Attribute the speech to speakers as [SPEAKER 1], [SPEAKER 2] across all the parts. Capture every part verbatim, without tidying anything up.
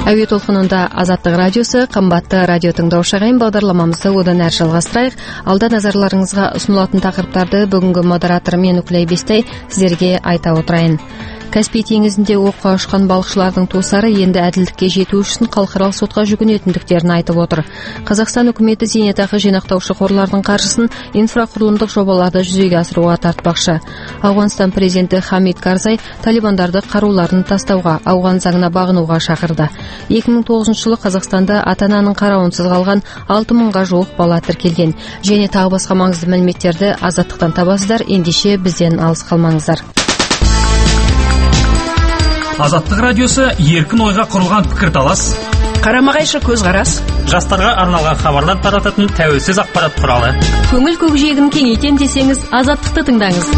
[SPEAKER 1] Әуе толқынында Азаттық радиосы, қымбатты радио тыңдаушы ағайын, бағдарламамызды одан әрі жалғастырайық. Алда назарларыңызға ұсынылатын тақырыптарды бүгінгі модератор мен Үкілей Бестай сіздерге айта отырайын. Каспий теңізінде оққа ұшқан балықшылардың туыстары енді әділдікке жету үшін халықаралық сотқа жүгінетіндіктерін айтып отыр. Қазақстан үкіметі зейнетақы жинақтаушы қорлардың қаржысын инфрақұрылымдық жобаларды жүзеге асыруға тартпақшы. Ауғанстан президенті Хамид Карзай талибандарды қаруларын тастауға, ауған заңына бағынуға шақырды. екі мың тоғызыншы жылы Қазақстанда ата-ананың қарауынсыз қалған алты мыңға жуық бала тіркелген. Және тағы басқа маңызды мәліметтерді Азаттықтан табасыздар. Ендеше бізден алыс қалмаңыздар.
[SPEAKER 2] Азаттық радиосы еркін ойға құрылған пікірталас,
[SPEAKER 3] қарама-қайшы көзқарас,
[SPEAKER 2] жастарға арналған хабарлар тарататын тәуелсіз ақпарат құралы.
[SPEAKER 1] Көңіл көкжиегін кеңейтем десеңіз, Азаттықты тыңдаңыз.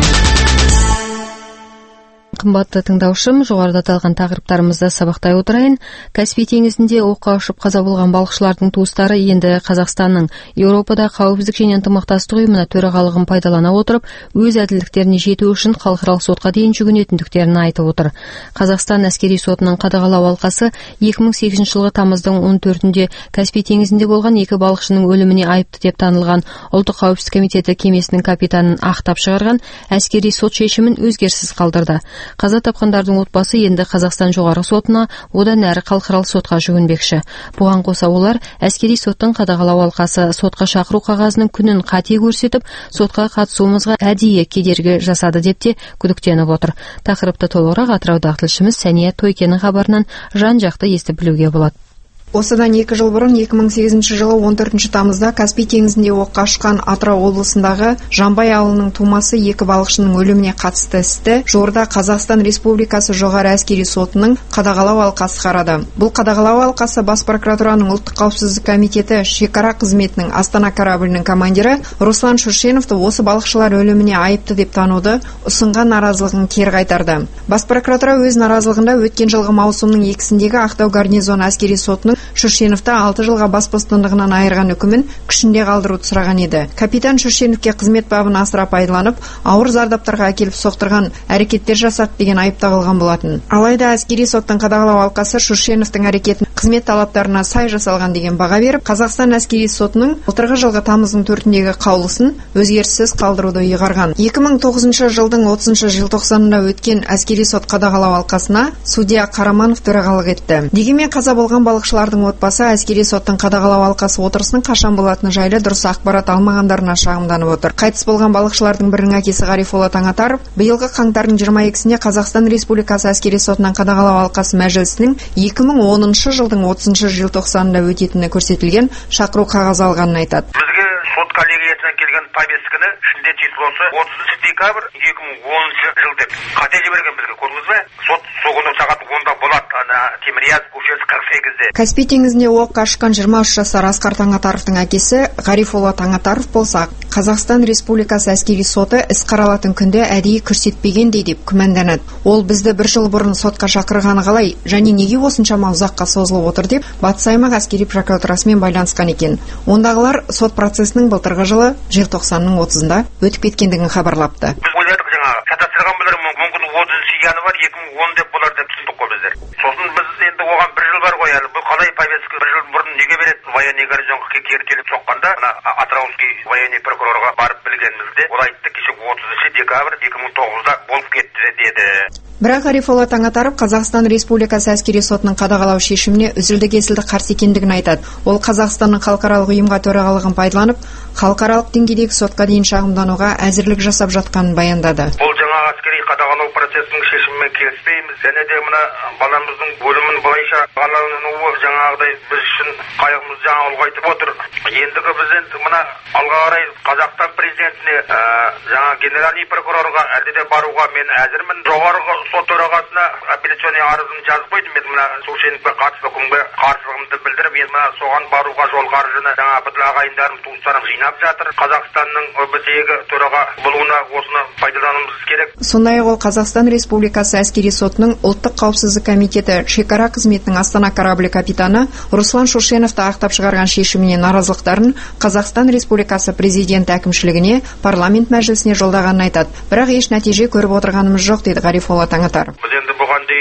[SPEAKER 1] Қымбатты тыңдаушым, жоғарыда аталған тақырыптарымызды сабақтай отырайын. Каспий теңізінде оққа ұшып қаза болған балықшылардың туыстары енді Қазақстанның Еуропада қауіпсіздік және ынтымақтастық ұйымына төрағалығын пайдалана отырып, өз әділдіктеріне жету үшін халықаралық сотқа дейін жүгінетіндіктерін айтып отыр. Қазақстан әскери сотының қадағалау алқасы екі мың сегізінші жылғы тамыздың он төртінде Каспий теңізінде болған екі балықшының өліміне айыпты деп танылған Ұлттық қауіпсіздік комитеті кемесінің капитанын ақтап шығарған әскери сот шешімін өзгеріссіз қалдырды. Қаза тапқандардың отбасы енді Қазақстан жоғарғы сотына, одан әрі халықаралық сотқа жүгінбекші. Бұған қоса олар әскери соттың қадағалау алқасы сотқа шақыру қағазының күнін қате көрсетіп, сотқа қатысуымызға әдейі кедергі жасады деп те күдіктеніп отыр. Тақырыпты толығырақ Атыраудағы тілшіміз Сәния Тойкенің хабарынан жан-жақты естіп білуге болады.
[SPEAKER 4] Осыдан екі жыл бұрын екі мың сегізінші жылы он төртінші тамызда Каспий теңізінде оққа ұшқан Атырау облысындағы Жамбай ауылының тумасы екі балықшының өліміне қатысты істі жуырда Қазақстан Республикасы жоғары әскери сотының қадағалау алқасы қарады. Бұл қадағалау алқасы Бас прокуратураның Ұлттық қауіпсіздік комитеті шекара қызметінің Астана кораблінің командирі Руслан Шүршеновты осы балықшылар өліміне айыпты деп тануды ұсынған наразылығын кері қайтарды. Бас прокуратура өз наразылығында өткен жылғы маусымның екісіндегі Ақтау гарнизоны әскери сотының Шүршеновті алты жылға бас бостандығынан айырған үкімін күшінде қалдыруды сұраған еді. Капитан Шүршеновке қызмет бабын асыра пайдаланып, ауыр зардаптарға әкеліп соқтырған әрекеттер жасады деген айып тағылған болатын. Алайда әскери соттың қадағалау алқасы Шүршеновтың әрекетін қызмет талаптарына сай жасалған деген баға беріп, Қазақстан әскери сотының былтырғы жылғы тамыздың төртіндегі қаулысын өзгеріссіз қалдыруды ұйғарған. екі мың тоғызыншы жылдың отызыншы желтоқсанында өткен әскери сот қадағалау алқасына судья Қараманов төрағалық етті. Дегенмен қаза болған балықшылардың отбасы әскери соттың қадағалау алқасы отырысының қашан болатыны жайлы дұрыс ақпарат алмағандарына шағымданып отыр. Қайтыс болған балықшылардың бірінің әкесі Ғарифолла Таңатаров биылғы қаңтардың жиырма екісінде Қазақстан Республикасы әскери сотынан қадағалау алқасы мәжілісінің екі мың оныншы жылдың отызыншы желтоқсанында өтетіні көрсетілген шақыру қағаз алғанын айтады.
[SPEAKER 5] Бізге сот коллегиясынан келген повестка күні ішінде числосы отызыншы декабрь екі мың оныншы жыл деп қате жіберген бізге, көрдіңіз бе? Сот соғыны сағат онда болады, ана Темірияз көшесі қырық сегізде.
[SPEAKER 4] Каспий теңізінде оққа ұшқан жиырма үш жасар Асқар Таңатаровтың әкесі Ғарифолла Таңатаров болса, Қазақстан Республикасы әскери соты іс қаралатын күнде әдейі көрсетпегендей деп күмәнданады. Ол бізді бір жыл бұрын сотқа шақырғаны қалай және неге осыншама ұзаққа созылып отыр деп Батыс аймақ әскери прокуратурасымен байланысқан екен. Ондағылар сот процесінің былтырғы жылы желтоқсанның отызында өтіп кеткендігін хабарлапты.
[SPEAKER 5] Біз ойладық жаңағы шатастырған болар, мүмкін отызыншы январь екі мың он деп болар деп түсіндік қой біздер. Сосын біз енді оған бір жыл бар ғой, әлі бұл қалай повестка бір жыл бұрын неге береді? Военный гарнизонға келіп соққанда ана Атырауский военный прокурорға барып білгенімізде ол айтты, кеше отызыншы декабрь екі мың тоғызда болып кетті деді.
[SPEAKER 4] Бірақ Ғарифолла Таңатаров Қазақстан Республикасы әскери сотының қадағалау шешіміне үзілді-кесілді қарсы екендігін айтады. Ол Қазақстанның халықаралық ұйымға төрағалығын пайдаланып, халықаралық деңгейдегі сотқа дейін шағымдануға әзірлік жасап жатқанын баяндады.
[SPEAKER 5] Бұл жаңа әскери қадағалау процесінің шешімімен келіспейміз. Және де мына баламыздың өлімін былайша бағалануы жаңағыдай біз үшін қайғымыз жаңа ұлғайтып отыр. Ендігі біз енді мына алға қарай Қазақстан президентіне, ә, жаңа генеральный прокурорға әлде де баруға мен әзірмін. Жоғарғы сот төрағасына апелляционный арызын жазып қойдым. Мен мына Шүршеновке қатысты үкімге қарсылығымды білдіріп, мен мына соған баруға жол қаржыны жаңа бүкіл ағайындарым, туыстарым жинап жатыр. Қазақстанның ОБСЕ-ге төраға болуына осыны пайдалануымыз керек.
[SPEAKER 4] Сондай-ақ ол Қазақстан Республикасы әскери сотының Ұлттық қауіпсіздік комитеті шекара қызметінің Астана кораблі капитаны Руслан Шүршеновты ақтап шығарған шешіміне наразылықтарын Қазақстан Республикасы президент әкімшілігіне, парламент мәжілісіне жолдағанын айтады. Бірақ еш нәтиже көріп отырғанымыз жоқ, дейді Ғарифолла Таңатаров.
[SPEAKER 5] Біз енді бұған дейін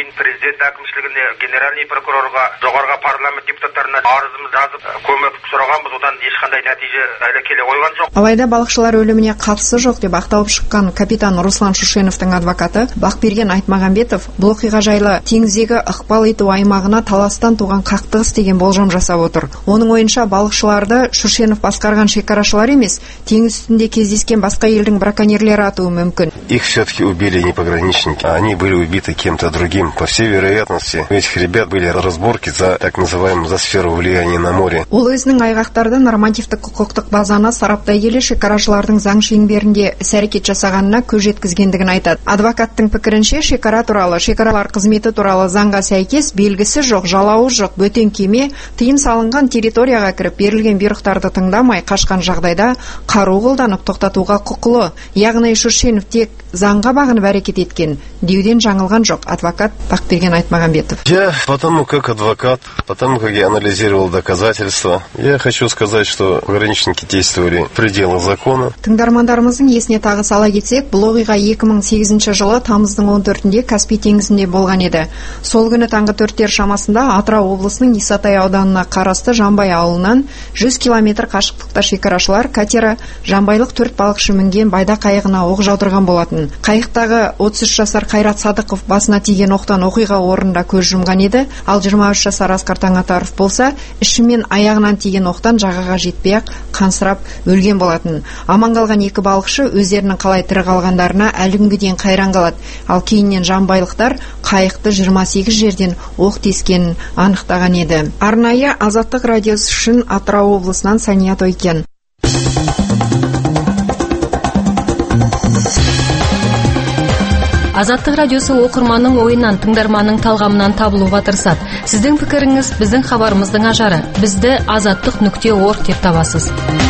[SPEAKER 5] кейін президент әкімшілігіне, генеральный прокурорға, жоғарғы парламент депутаттарына арызымыз жазып көмек сұрағанбыз, одан ешқандай нәтиже әлі келе қойған жоқ.
[SPEAKER 4] Алайда балықшылар өліміне қатысы жоқ деп ақталып шыққан капитан Руслан Шушеновтың адвокаты Бақберген Айтмағамбетов бұл оқиға жайлы теңіздегі ықпал ету аймағына таластан туған қақтығыс деген болжам жасап отыр. Оның ойынша балықшыларды Шушенов басқарған шекарашылар емес, теңіз үстінде кездескен басқа елдің браконьерлері атуы мүмкін.
[SPEAKER 6] Их все-таки убили не пограничники, они были убиты кем-то другим. По всей вероятности, у этих ребят были разборки за так называемую за сферу влияния на море.
[SPEAKER 4] Ол өзінің айғақтарды нормативтік құқықтық базаны сараптай келе шекарашылардың заң шеңберінде іс-әрекет жасағанына көз жеткізгендігін айтады. Адвокаттың пікірінше шекара туралы, шекаралар қызметі туралы заңға сәйкес белгісі жоқ, жалауы жоқ бөтен кеме тыйым салынған территорияға кіріп берілген бұйрықтарды тыңдамай қашқан жағдайда қару қолданып тоқтатуға құқылы. Яғни Шушенов тек заңға бағынып әрекет еткен деуден жаңылған жоқ, адвокат Бақберген Айтмағамбетов.
[SPEAKER 6] Я потому как адвокат, потому как я анализировал доказательства, я хочу сказать, что пограничники действовали в пределах закона.
[SPEAKER 4] Тыңдармандарымыздың есіне тағы сала кетсек, бұл оқиға екі мың сегізінші жылы тамыздың он төртінде Каспий теңізінде болған еді. Сол күні таңғы төрттер шамасында Атырау облысының Исатай ауданына қарасты Жанбай ауылынан жүз километр қашықтықта шекарашылар катері жанбайлық төрт балықшы мінген байда қайығына оқ жаудырған болатын. Қайықтағы отыз үш жасар Қайрат Садықов басына тиген оқтан оқиға орнында көз жұмған еді, ал жиырма үш жасар Асқар Таңатаров болса, іші мен аяғынан тиген оқтан жағаға жетпей-ақ қансырап өлген болатын. Аман қалған екі балықшы өздерінің қалай тірі қалғандарына әлі күнге дейін қайран қалады. Ал кейіннен жанбайлықтар қайықты жиырма сегіз жерден оқ тескенін анықтаған еді. Арнайы Азаттық радиосы үшін Атырау облысынан Сания Тойкен.
[SPEAKER 1] Азаттық радиосы оқырманның ойынан, тыңдарманның талғамынан табылуға тырысады. Сіздің пікіріңіз біздің хабарымыздың ажары. Бізді азаттық нүкте орг деп табасыз.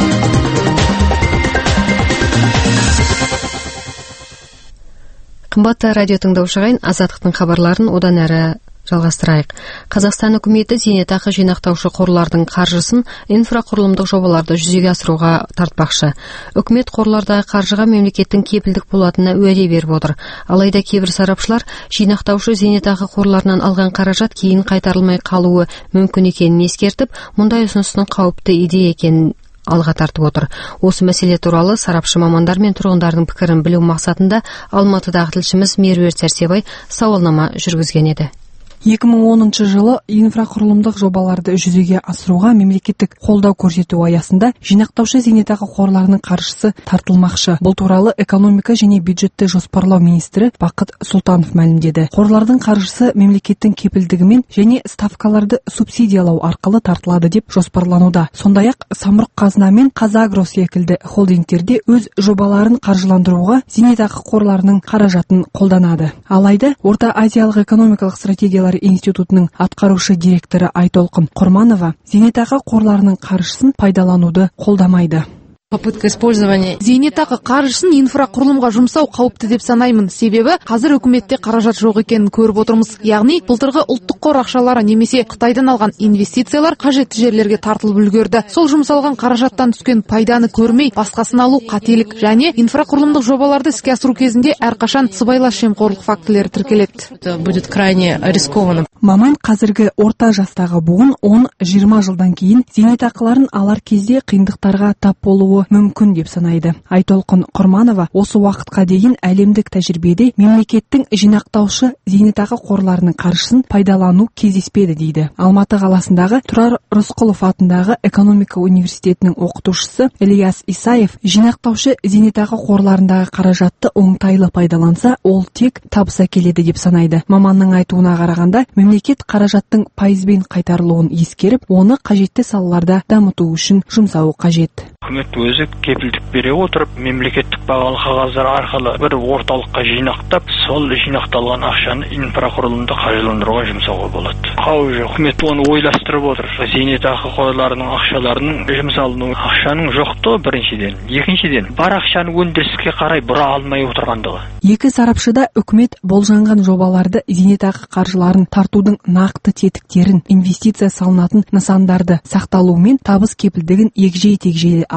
[SPEAKER 1] Қымбатты радио тыңдаушылар, Азаттықтың хабарларын одан әрі жалғастырайық. Қазақстан үкіметі зейнетақы жинақтаушы қорлардың қаржысын инфрақұрылымдық жобаларды жүзеге асыруға тартпақшы. Үкімет қорлардағы қаржыға мемлекеттің кепілдік болатынына уәде беріп отыр. Алайда кейбір сарапшылар жинақтаушы зейнетақы қорларынан алған қаражат кейін қайтарылмай қалуы мүмкін екенін ескертіп, мұндай ұсыныстың қауіпті идея екенін алға тартып отыр. Осы мәселе туралы сарапшы мамандар мен тұрғындардың пікірін білу мақсатында Алматыдағы тілшіміз Меруерт Сәрсебай сауалнама жүргізген еді.
[SPEAKER 7] екі мың оныншы жылы инфрақұрылымдық жобаларды жүзеге асыруға мемлекеттік қолдау көрсету аясында жинақтаушы зейнетақы қорларының қаржысы тартылмақшы. Бұл туралы экономика және бюджетті жоспарлау министрі Бақыт Сұлтанов мәлімдеді. Қорлардың қаржысы мемлекеттің кепілдігімен және ставкаларды субсидиялау арқылы тартылады деп жоспарлануда. Сондай-ақ Самұрық Қазына мен Қазагро секілді холдингтерде өз жобаларын қаржыландыруға зейнетақы қорларының қаражатын қолданады. Алайда Орта Азиялық экономикалық стратегиялар институтының атқарушы директоры Айтолқын Құрманова зейнетақы қорларының қаржысын пайдалануды қолдамайды.
[SPEAKER 8] Попытка использования зейнетақы қаржысын инфрақұрылымға жұмсау қауіпті деп санаймын. Себебі қазір үкіметте қаражат жоқ екенін көріп отырмыз. Яғни былтырғы ұлттық қор ақшалары немесе Қытайдан алған инвестициялар қажетті жерлерге тартылып үлгерді. Сол жұмсалған қаражаттан түскен пайданы көрмей, басқасын алу қателік. Және инфрақұрылымдық жобаларды іске асыру кезінде әрқашан сыбайлас жемқорлық фактілері тіркеледі.
[SPEAKER 3] Будет крайне рискованно.
[SPEAKER 7] Маман қазіргі орта жастағы буын он-жиырма жылдан кейін зейнетақыларын алар кезде қиындықтарға тап болуы мүмкін деп санайды. Айтолқын Құрманова осы уақытқа дейін әлемдік тәжірибеде мемлекеттің жинақтаушы зейнетақы қорларының қаржысын пайдалану кездеспеді дейді. Алматы қаласындағы Тұрар Рысқұлов атындағы экономика университетінің оқытушысы Ильяс Исаев жинақтаушы зейнетақы қорларындағы қаражатты оңтайлы пайдаланса, ол тек табыс әкеледі деп санайды. Маманның айтуына қарағанда, мемлекет қаражаттың пайызбен қайтарылуын ескеріп, оны қажетті салаларда дамыту үшін жұмсауы қажет.
[SPEAKER 9] Үкімет өзі кепілдік бере отырып, мемлекеттік бағалы қағаздар арқылы бір орталыққа жинақтап, сол жинақталған ақшаны инфрақұрылымды қаржыландыруға жұмсауға болады. Қауы жоқ. Үкімет оны ойластырып отыр. Зейнетақы қорларының ақшаларының жұмсалуы ақшаның жоқтығы біріншіден. Екіншіден, бар ақшаны өндіріске қарай бұра алмай отырғандығы.
[SPEAKER 7] Екі сарапшыда үкімет болжанған жобаларды зейнетақы қаржыларын тартудың нақты тетіктерін, инвестиция салынатын нысандарды сақталуы мен табыс кепілдігін егжей-тегжейлі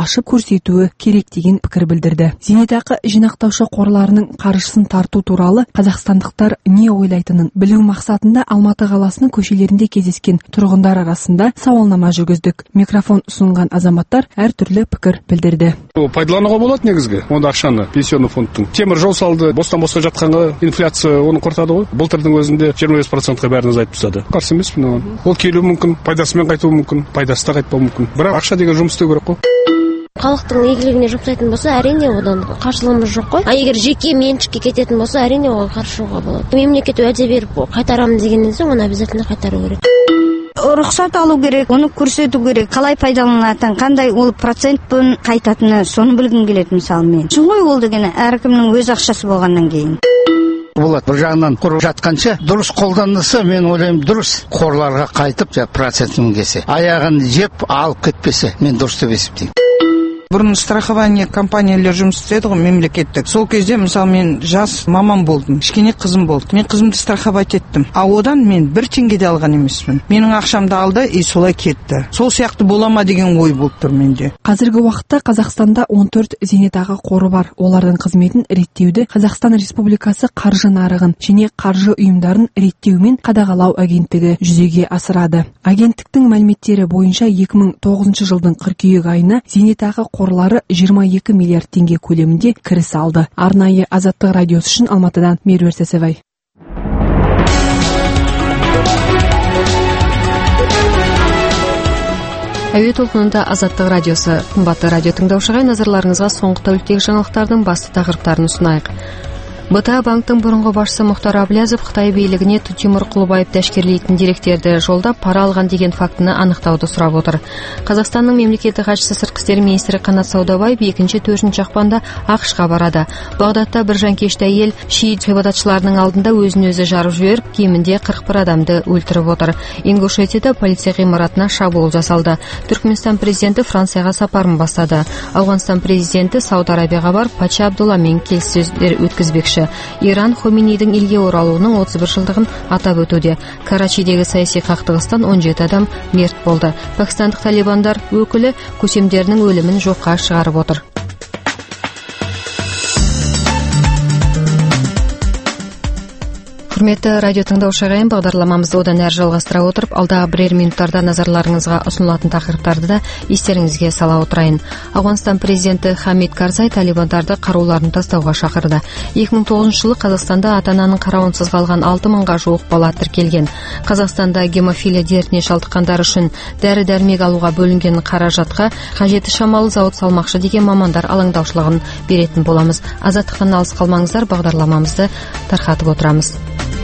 [SPEAKER 7] ашып көрсетуі керек деген пікір білдірді. Зейнетақы жинақтаушы қорларының қаржысын тарту туралы қазақстандықтар не ойлайтынын білу мақсатында Алматы қаласының көшелерінде кездескен тұрғындар арасында сауалнама жүргіздік. Микрофон ұсынған азаматтар әртүрлі пікір білдірді.
[SPEAKER 10] Пайдалануға болады негізгі онда ақшаны пенсионный фондтың. Темір жол салды, бостан босқа жатқанға инфляция оны құртады ғой. Былтырдың өзінде жиырма бес процентке бәрін айтып тастады. Қарсы емеспін оған. Ол келуі мүмкін, пайдасымен қайтуы мүмкін, пайдасы да қайтпауы мүмкін. Бірақ ақша деген жұмыс істеу керек қой.
[SPEAKER 11] Халықтың игілігіне жұмсайтын болса, әрине одан қарсылығымыз жоқ қой. А егер жеке меншікке кететін болса, әрине оған қарсы шығуға болады. Мемлекет уәде беріп қайтарамын дегеннен соң оны обязательно қайтару керек.
[SPEAKER 12] Рұқсат алу керек, оны көрсету керек, қалай пайдаланатынын, қандай ол процентпен қайтатыны, соны білгім келеді мысалы мен. Шын ғой ол деген әркімнің өз ақшасы болғаннан кейін.
[SPEAKER 13] Болады. Бір жағынан құрып жатқанша дұрыс қолданылса, мен ойлаймын дұрыс қорларға қайтып, процентін кесе. Аяғын жеп алып кетпесе, мен дұрыс деп есептеймін.
[SPEAKER 14] Бұрын страхование компаниялар жұмыс істеді ғой, мемлекеттік. Сол кезде мысалы мен жас маман болдым, кішкене қызым болды. Мен қызымды страховать еттім. А одан мен бір теңге де алған емеспін. Менің ақшамды алды и солай кетті. Сол сияқты бола ма деген ой болып тұр менде.
[SPEAKER 7] Қазіргі уақытта Қазақстанда он төрт зейнетақы қоры бар. Олардың қызметін реттеуді Қазақстан Республикасы қаржы нарығын және қаржы ұйымдарын реттеу мен қадағалау агенттігі жүзеге асырады. Агенттіктің мәліметтері бойынша екі мың тоғызыншы жылдың қыркүйек айына зейнетақы қорлары жиырма екі миллиард теңге көлемінде кіріс алды. Арнайы Азаттық радиосы үшін Алматыдан Меруерт Сәсебай. Әуе толқынында Азаттық радиосы. Қымбатты радио тыңдаушыға, назарларыңызға соңғы тәуліктегі жаңалықтардың басты тақырыптарын ұсынайық. БТА банктың бұрынғы басшысы Мұхтар Әблязов Қытай билігіне Тимур Құлыбаевты әшкерелейтін деректерді жолдап пара алған деген фактіні анықтауды сұрап отыр. Қазақстанның мемлекеттік хатшысы сыртқы істер министрі Қанат Саудабаев екінші төртінші ақпанда ақш-қа барады. Бағдатта бір жанкешті әйел шиит ғибадатшыларының алдында өзін өзі жарып жіберіп, кемінде қырық бір адамды өлтіріп отыр. Ингушетияда полиция ғимаратына шабуыл жасалды. Түркменстан президенті Францияға сапарын бастады. Ауғанстан президенті Сауд Арабияға барып, патша Абдулламен келіссөздер өткізбекші. Иран Хомейнидің елге оралуының отыз бір жылдығын атап өтуде. Карачидегі саяси қақтығыстан он жеті адам мерт болды. Пакистандық талибандар өкілі көсемдерінің өлімін жоққа шығарып отыр. Құрметті радио тыңдаушы ағайын, бағдарламамызды одан әрі жалғастыра отырып, алдағы бірер минуттарда назарларыңызға ұсынылатын тақырыптарды да естеріңізге сала отырайын. Ауғанстан президенті Хамид Карзай талибандарды қаруларын тастауға шақырды. екі мың тоғызыншы жылы Қазақстанда ата-ананың қарауынсыз қалған алты мыңға жуық бала тіркелген. Қазақстанда гемофилия дертіне шалдыққандар үшін дәрі-дәрмек алуға бөлінген қаражатқа қажеті шамалы зауыт салмақшы деген мамандар алаңдаушылығын беретін боламыз. Азаттықтан алыс қалмаңыздар, бағдарламамызды тарқатып отырамыз.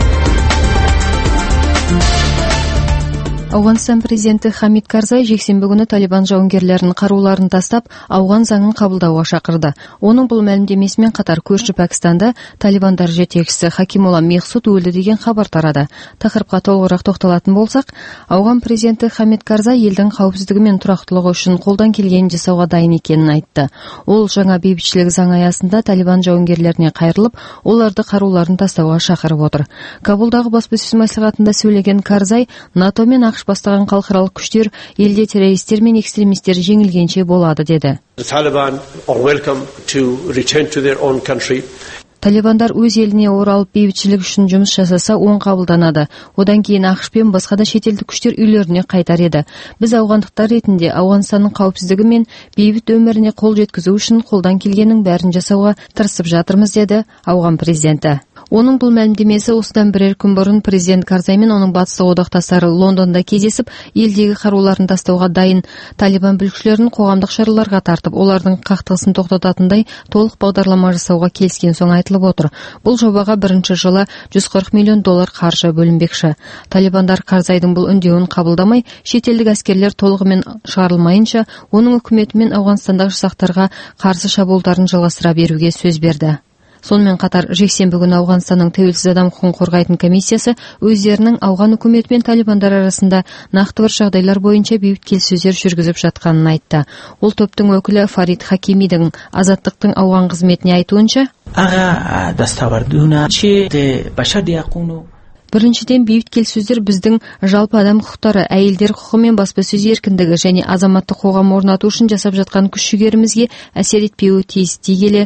[SPEAKER 7] Ауғанстан президенті Хамид Карзай жексенбі күні талибан жауынгерлерінің қаруларын тастап, ауған заңын қабылдауға шақырды. Оның бұл мәлімдемесімен қатар көрші Пәкістанда талибандар жетекшісі Хакимулла Мехсуд өлді деген хабар тарады. Тақырыпқа толығырақ тоқталатын болсақ, ауған президенті Хамид Карзай елдің қауіпсіздігі мен тұрақтылығы үшін қолдан келгенін жасауға дайын екенін айтты. Ол жаңа бейбітшілік заң аясында талибан жауынгерлеріне қайырылып, оларды қаруларын тастауға шақырып отыр. Кабулдағы баспасөз мәслихатында сөйлеген Карзай, НАТО мен ақш бастаған халықаралық күштер елде террористер мен экстремистер жеңілгенше болады деді. Талибандар өз еліне оралып бейбітшілік үшін жұмыс жасаса, оң қабылданады. Одан кейін ақш пен басқа да шетелдік күштер үйлеріне қайтар еді. Біз ауғандықтар ретінде Ауғанстанның қауіпсіздігі мен бейбіт өміріне қол жеткізу үшін қолдан келгеннің бәрін жасауға тырысып жатырмыз деді ауған президенті. Оның бұл мәлімдемесі осыдан бірер күн бұрын президент Карзай мен оның батыстық одақтастары Лондонда кездесіп, елдегі қаруларын тастауға дайын талибан бүлікшілерін қоғамдық шараларға тартып, олардың қақтығысын тоқтататындай толық бағдарлама жасауға келіскен соң айтылып отыр. Бұл жобаға бірінші жылы жүз қырық миллион доллар қаржы бөлінбекші. Талибандар Карзайдың бұл үндеуін қабылдамай, шетелдік әскерлер толығымен шығарылмайынша, оның үкіметі мен Ауғанстандағы жасақтарға қарсы шабуылдарын жалғастыра беруге сөз берді. Сонымен қатар жексенбі күні Ауғанстанның тәуелсіз адам құқығын қорғайтын комиссиясы өздерінің ауған үкіметі мен талибандар арасында нақты бір жағдайлар бойынша бейбіт келіссөздер жүргізіп жатқанын айтты. Ол топтың өкілі Фарид Хакимидің Азаттықтың ауған қызметіне айтуынша,
[SPEAKER 1] Біріншіден, бейбіт келіссөздер біздің жалпы адам құқықтары, әйелдер құқы мен баспасөз еркіндігі және азаматтық қоғам орнату үшін жасап жатқан күш-жігерімізге әсер етпеуі тиіс дей келе.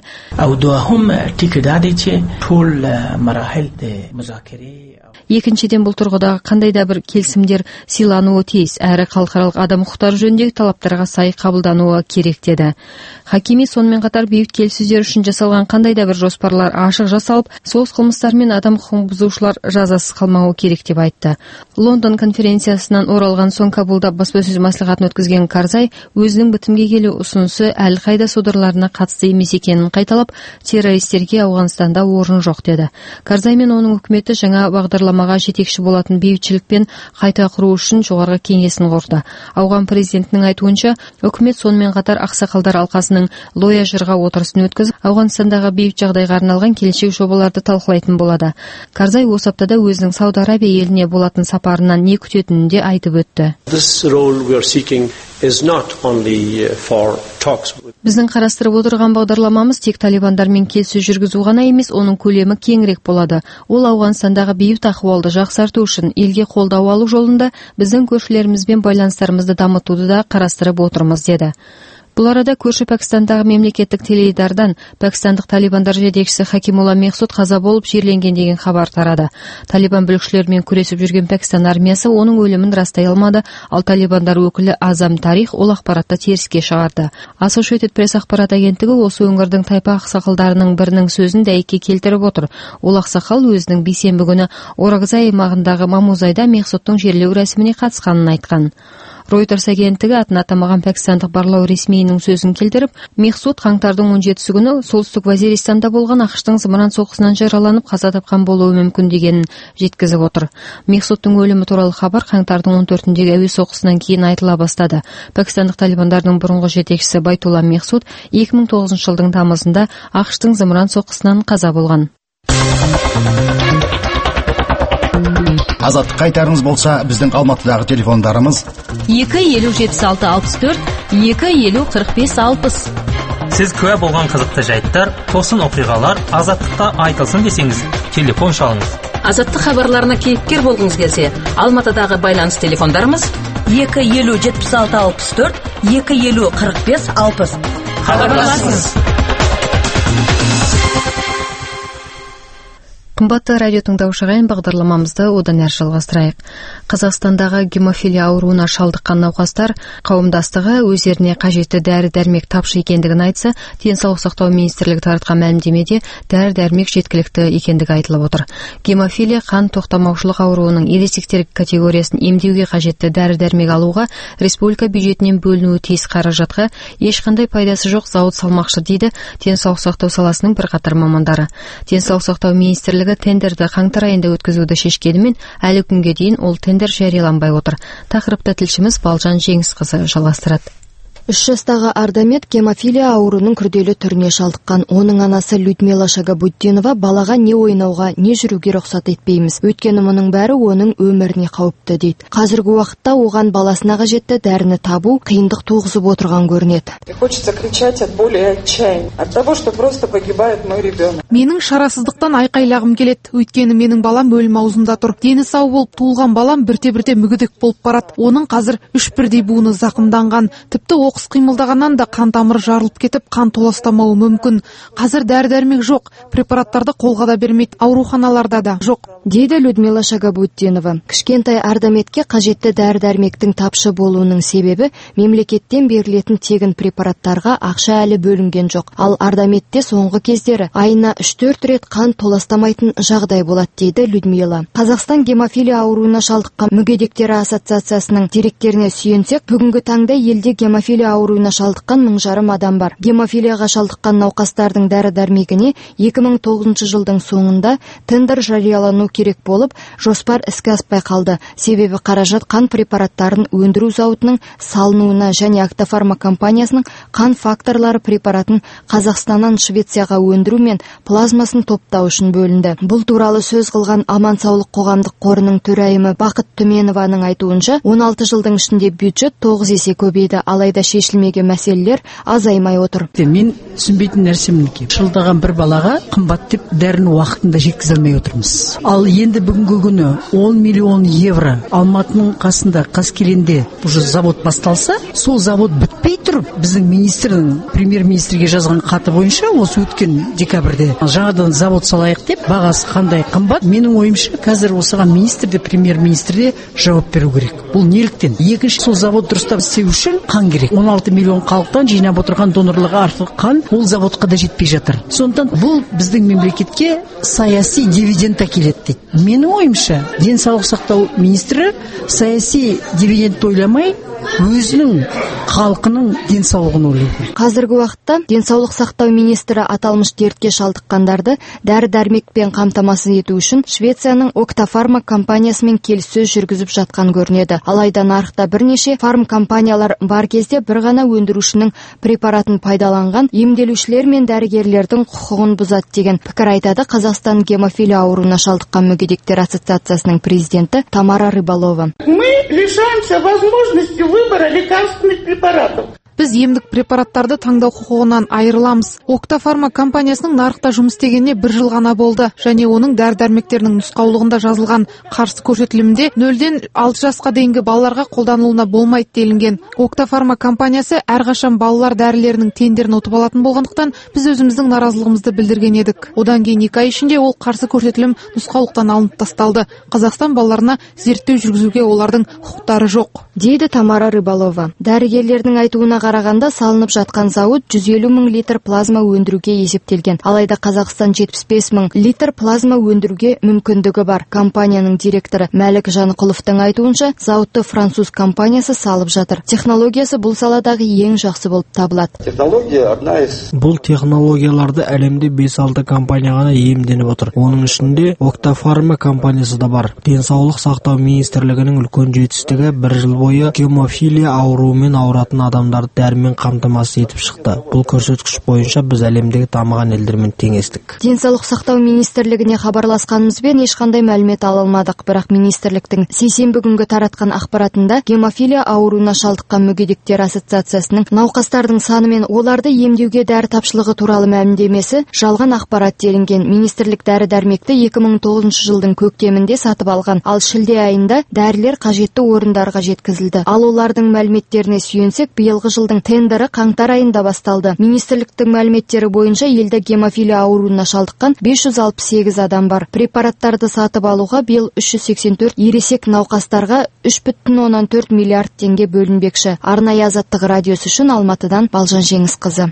[SPEAKER 1] Екіншіден, бұл тұрғыдағы қандай да бір келісімдер сыйлануы тиіс, әрі халықаралық адам құқықтары жөніндегі талаптарға сай қабылдануы керек деді. Хакими сонымен қатар бейбіт келіссөздер үшін жасалған қандай да бір жоспарлар ашық жасалып, соғыс қылмыстары мен адам құқығын бұзушылар жазасыз қалмауы керек деп айтты. Лондон конференциясынан оралған соң Кабулда баспасөз мәслихатын өткізген Карзай өзінің бітімге келу ұсынысы Әл-Қайда содырларына қатысты емес екенін қайталап, террористерге Ауғанстанда орын жоқ деді. Карзай мен оның үкіметі жаңа бағдарламаға жетекші болатын бейбітшілікпен қайта құру үшін жоғарғы кеңесін құрды. Ауған президентінің айтуынша, үкімет сонымен қатар ақсақалдар алқасының Лоя жырға отырысын өткізіп, Ауғанстандағы бейбіт жағдайға арналған келешек жобаларды талқылайтын болады. Карзай осы аптада өзінің Сауд Арабия еліне болатын сапарынан не күтетінін де айтып өтті. Біздің қарастырып отырған бағдарламамыз тек талибандармен келіссөз жүргізу ғана емес, оның көлемі кеңірек болады. Ол Ауғанстандағы бейбіт ахуалды жақсарту үшін елге қолдау алу жолында біздің көршілерімізбен байланыстарымызды дамытуды да қарастырып отырмыз деді. Бұл арада көрші Пәкістандағы мемлекеттік теледидардан пәкістандық талибандар жетекшісі Хакимулла Мехсуд қаза болып жерленген деген хабар тарады. Талибан бүлікшілермен күресіп жүрген Пәкістан армиясы оның өлімін растай алмады, ал талибандар өкілі Азам Тарих ол ақпаратты теріске шығарды. Associated Press ақпарат агенттігі осы өңірдің тайпа ақсақалдарының бірінің сөзін дәйекке келтіріп отыр. Ол ақсақал өзінің бейсенбі күні Орагзай аймағындағы Мамузайда Мехсудтың жерлеу рәсіміне қатысқанын айтқан. Reuters агенттігі атын атамаған пәкістандық барлау ресмиінің сөзін келтіріп, Мехсуд қаңтардың он жетісі күні солтүстік Вазиристанда болған ақштың зымыран соққысынан жараланып қаза тапқан болуы мүмкін дегенін жеткізіп отыр. Мехсудтың өлімі туралы хабар қаңтардың он төртіндегі әуе соққысынан кейін айтыла бастады. Пәкістандық талибандардың бұрынғы жетекшісі Байтулла Мехсуд екі мың тоғызыншы жылдың тамызында ақштың зымыран соққысынан қаза болған.
[SPEAKER 15] Азаттық қайтарыңыз болса, біздің Алматыдағы телефондарымыз
[SPEAKER 16] екі елу жетпіс алты алпыс төрт, екі елу қырық бес алпыс.
[SPEAKER 2] Сіз куә болған қызықты жайттар, тосын оқиғалар Азаттықта айтылсын десеңіз, телефон шалыңыз.
[SPEAKER 16] Азаттық хабарларына кейіпкер болғыңыз келсе, Алматыдағы байланыс телефондарымыз екі елу жетпіс алты алпыс төрт, екі елу қырық бес алпыс. Хабарласыңыз.
[SPEAKER 1] Қымбатты радио тыңдаушылар, бағдарламамызды одан әрі жалғастырайық. Қазақстандағы гемофилия ауруына шалдыққан науқастар қауымдастығы өздеріне қажетті дәрі-дәрмек тапшы екендігін айтса, денсаулық сақтау министрлігі таратқан мәлімдемеде дәрі-дәрмек жеткілікті екендігі айтылып отыр. Гемофилия қан тоқтамаушылық ауруының ересектер категориясын емдеуге қажетті дәрі-дәрмек алуға республика бюджетінен бөлінуі тиіс қаражатқа ешқандай пайдасы жоқ зауыт салмақшы дейді денсаулық сақтау саласының бірқатар мамандары. Денсаулық сақтау министрлігі тендерді қаңтар айында өткізуді шешкенімен әлі күнге дейін ол тендер жарияланбай отыр. Тақырыпты тілшіміз Балжан Жеңісқызы жалғастырады.
[SPEAKER 17] үш жастағы Ардамет гемофилия ауруының күрделі түріне шалдыққан. Оның анасы Людмила Шагабутдинова балаға не ойнауға, не жүруге рұқсат етпейміз. Өйткені мұның бәрі оның өміріне қауіпті дейді. Қазіргі уақытта оған баласына қажетті дәріні табу қиындық туғызып отырған көрінеді.
[SPEAKER 18] Хочется кричать от боли и отчаяния, от того, что просто погибает мой ребенок.
[SPEAKER 8] Менің шарасыздықтан айқайлағым келеді. Өйткені менің балам өлім аузында тұр. Дені сау болып туылған балам бірте-бірте мүгедек болып барады. Оның қазір үш бірдей буыны зақымданған. Тіпті оқыс қимылдағаннан да қан тамыры жарылып кетіп, қан толастамауы мүмкін. Қазір дәрі-дәрмек жоқ, препараттарды қолға да бермейді, ауруханаларда да жоқ,
[SPEAKER 17] дейді Людмила Шагабутдинова. Кішкентай Ардаметке қажетті дәрі-дәрмектің тапшы болуының себебі мемлекеттен берілетін тегін препараттарға ақша әлі бөлінген жоқ. Ал Ардаметте соңғы кездері айына үш-төрт рет қан толастамайтын жағдай болады, дейді Людмила. Қазақстан гемофилия ауруына шалдыққан мүгедектері ассоциациясының деректеріне сүйенсек, бүгінгі таңда елде гемофилия ауруына шалдыққан мың жарым адам бар. Гемофилияға шалдыққан науқастардың дәрі-дәрмегіне екі мың тоғызыншы жылдың соңында тендер жариялану керек болып, жоспар іске аспай қалды. Себебі қаражат қан препараттарын өндіру зауытының салынуына және Актофарма компаниясының қан факторлары препаратын Қазақстаннан Швецияға өндіру мен плазмасын топтау үшін бөлінді. Бұл туралы сөз қылған Аман саулық қоғамдық қорының төрайымы Бақыт Түменованың айтуынша, он алты жылдың ішінде бюджет тоғыз есе көбейді, алайда шешілмеген мәселелер азаймай отыр.
[SPEAKER 19] Мен түсінбейтін нәрсе мінекей. Шылдаған бір балаға қымбат деп дәріні уақытында жеткізе алмай отырмыз. Ал Ал енді бүгінгі күні он миллион евро Алматының қасында Қаскелеңде уже завод басталса, сол завод бітпей тұрып, біздің министрдің премьер-министрге жазған хаты бойынша осы өткен декабрьде жаңадан завод салайық деп, бағасы қандай қымбат, менің ойымша қазір осыған министр де премьер-министр де жауап беру керек. Бұл неліктен? Екінші, сол завод дұрыстап істеу үшін қан керек. он алты миллион халықтан жинап отырған донорлығы арқылы қан ол заводқа да жетпей жатыр. Сондықтан бұл біздің мемлекетке саяси дивиденд әкеледі дейді. Менің ойымша, денсаулық сақтау министрі саяси дивиденд ойламай, өзінің халқының денсаулығын ойлау керек.
[SPEAKER 17] Қазіргі уақытта денсаулық сақтау министрі аталмыш дертке шалдыққандарды дәрі-дәрмекпен қамтамасыз ету үшін Швецияның Октафарма компаниясымен келіссөз жүргізіп жатқан көрінеді. Алайда нарықта бірнеше фарм компаниялар бар кезде бір ғана өндірушінің препаратын пайдаланған емделушілер мен дәрігерлердің құқығын бұзады деген пікір айтады Қазақстан гемофилия ауруына шалдыққан мүгедектер ассоциациясының президенті Тамара Рыбалова.
[SPEAKER 18] Мы лишаемся возможности выбора лекарственных препаратов.
[SPEAKER 8] Біз емдік препараттарды таңдау құқығынан айырыламыз. Октафарма компаниясының нарықта жұмыс істегеніне бір жыл ғана болды, және оның дәрі-дәрмектерінің нұсқаулығында жазылған қарсы көрсетілімде нөлден алты жасқа дейінгі балаларға қолданылуына болмайды делінген. Октафарма компаниясы әрқашан балалар дәрілерінің тендерін ұтып алатын болғандықтан, біз өзіміздің наразылығымызды білдірген едік. Одан кейін екі ай ішінде ол қарсы көрсетілім нұсқаулықтан алынып тасталды. Қазақстан балаларына зерттеу жүргізуге олардың құқықтары жоқ,
[SPEAKER 17] дейді Тамара Рыбалова. Дәрігерлердің айтуына қарағанда салынып жатқан зауыт жүз елу мың литр плазма өндіруге есептелген. Алайда Қазақстан жетпіс бес мың литр плазма өндіруге мүмкіндігі бар. Компанияның директоры Мәлік Жанқұловтың айтуынша, зауытты француз компаниясы салып жатыр. Технологиясы бұл саладағы ең жақсы болып табылады.
[SPEAKER 20] Технология одна из...
[SPEAKER 21] Бұл технологияларды әлемде бес алты компания ғана иемденіп отыр. Оның ішінде Октафарма компаниясы да бар. Денсаулық сақтау министрлігінің үлкен жетістігі бір жыл бойы гемофилия ауруымен ауыратын адамдарды дәрімен қамтамасыз етіп шықты. Бұл көрсеткіш бойынша біз әлемдегі дамыған елдермен теңестік.
[SPEAKER 17] Денсаулық сақтау министрлігіне хабарласқанымызбен ешқандай мәлімет ала алмадық, бірақ министрліктің сейсенбі күнгі таратқан ақпаратында гемофилия ауруына шалдыққан мүгедектер ассоциациясының науқастардың саны мен оларды емдеуге дәрі тапшылығы туралы мәлімдемесі жалған ақпарат делінген. Министрлік дәрі-дәрмекті екі мың тоғызыншы жылдың көктемінде сатып алған, ал шілде айында дәрілер қажетті орындарға жеткізілді. Ал олардың мәліметтеріне сүйенсек, биылғы жылдың тендері қаңтар айында басталды. Министрліктің мәліметтері бойынша елде гемофилия ауруына шалдыққан бес жүз алпыс сегіз адам бар. Препараттарды сатып алуға биыл үш жүз сексен төрт ересек науқастарға үш бүтін оннан төрт миллиард теңге бөлінбекші. Арнайы Азаттық радиосы үшін Алматыдан Балжан Жеңісқызы.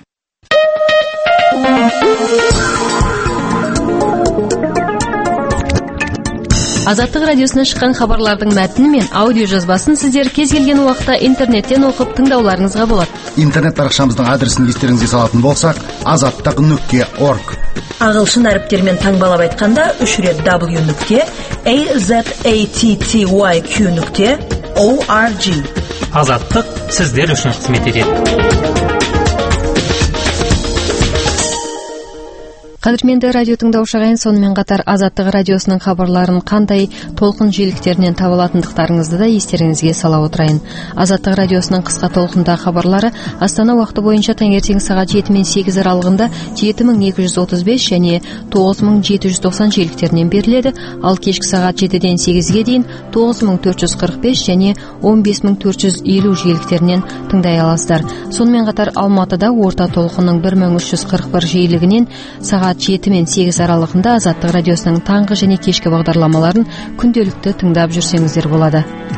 [SPEAKER 1] Азаттық радиосына шыққан хабарлардың мәтіні мен аудио жазбасын сіздер кез келген уақытта интернеттен оқып тыңдауларыңызға болады.
[SPEAKER 15] Интернет парақшамыздың адресін естеріңізге салатын болсақ, азаттық нүкте орг.
[SPEAKER 16] Ағылшын әріптермен таңбалап айтқанда үш рет w нүкте azatty нүкте org.
[SPEAKER 2] Азаттық сіздер үшін қызмет етеді.
[SPEAKER 1] Қадірменді радио тыңдаушы ағайын, сонымен қатар Азаттық радиосының хабарларын қандай толқын жиіліктерінен таба алатындықтарыңызды да естеріңізге сала отырайын. Азаттық радиосының қысқа толқында хабарлары Астана уақыты бойынша таңертең сағат жеті мен сегіз аралығында жеті мың екі жүз отыз бес және тоғыз мың жеті жүз тоқсан жиіліктерінен беріледі, ал кешкі сағат жетіден сегізге дейін тоғыз мың төрт жүз қырық бес және он бес мың төрт жүз елу жиіліктерінен тыңдай аласыздар. Сонымен қатар Алматыда орта толқынның бір мың үш жүз қырық бір жиілігінен сағат жеті мен сегіз аралығында Азаттық радиосының таңғы және кешкі бағдарламаларын күнделікті тыңдап жүрсеңіздер болады.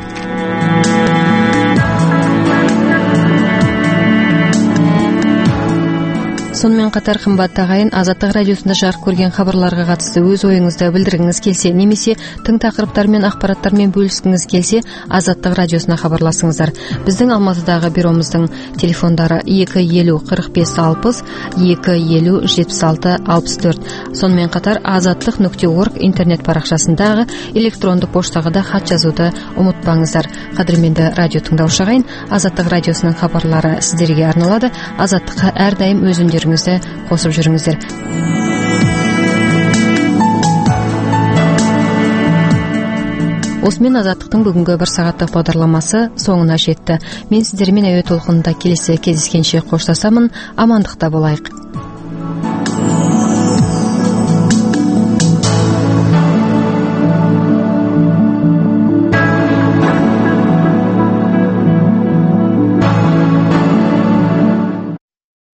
[SPEAKER 1] Сонымен қатар қымбатты ағайын, Азаттық радиосында жарық көрген хабарларға қатысты өз ойыңызды білдіргіңіз келсе, немесе тың тақырыптар мен ақпараттармен бөліскіңіз келсе, Азаттық радиосына хабарласыңыздар. Біздің Алматыдағы бюромыздың телефондары екі елу қырық бес алпыс, екі елу жетпіс алты алпыс төрт. Сонымен қатар азаттық нүкте орг интернет парақшасындағы электронды поштаға да хат жазуды ұмытпаңыздар. Қадірменді радио тыңдаушы ағайын, Азаттық радиосының хабарлары сіздерге арналады. Азаттыққа әрдайым өз үндеріңізді қосып жүріңіздер. Осымен Азаттықтың бүгінгі бір сағаттық бағдарламасы соңына жетті. Мен сіздермен әуе толқынында келесі кездескенше қоштасамын. Амандықта болайық.